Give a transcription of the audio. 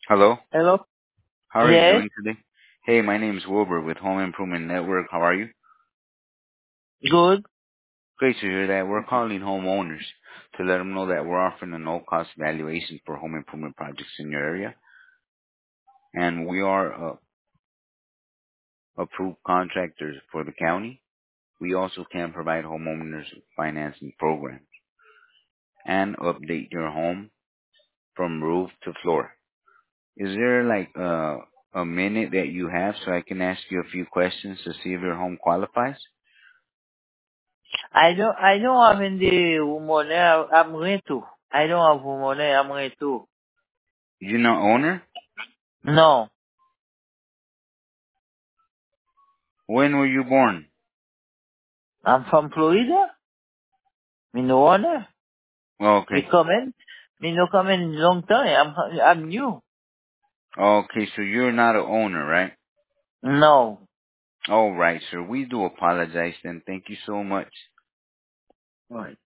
Hello, Hello? how are you Yes, doing today? Hey, my name is Wilbur with Home Improvement Network. How are you? good. Great to hear that. We're calling homeowners to let them know that we're offering a no-cost evaluation for home improvement projects in your area, and we are approved contractors for the county. We also can provide homeowners financing programs and update your home from roof to floor. Is there like a minute that you have so I can ask you a few questions to see if your home qualifies? I don't have any money. I'm rental. I don't have money. I'm rental. You're not owner? No, When were you born? I'm from Florida. Me no owner. Me Okay. coming. Me no coming long time. I'm new. Okay, so you're not a owner, right? No. All right, sir. We do apologize then. Thank you so much. Right.